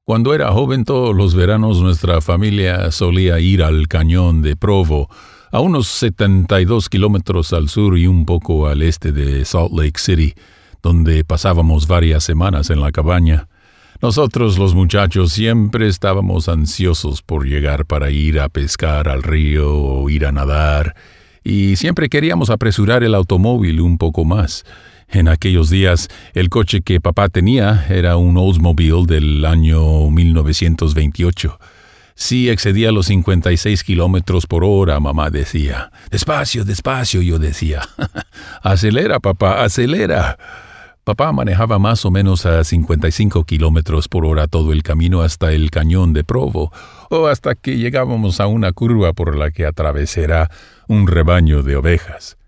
Cuando era joven, todos los veranos nuestra familia solía ir al cañón de Provo, a unos 72 kilómetros al sur y un poco al este de Salt Lake City, donde pasábamos varias semanas en la cabaña. Nosotros los muchachos siempre estábamos ansiosos por llegar para ir a pescar al río o ir a nadar, y siempre queríamos apresurar el automóvil un poco más. En aquellos días, el coche que papá tenía era un Oldsmobile del año 1928. Si excedía los 56 kilómetros por hora, mamá decía. Despacio, despacio, yo decía. Acelera, papá, acelera. Papá manejaba más o menos a 55 kilómetros por hora todo el camino hasta el cañón de Provo, o hasta que llegábamos a una curva por la que atravesara un rebaño de ovejas.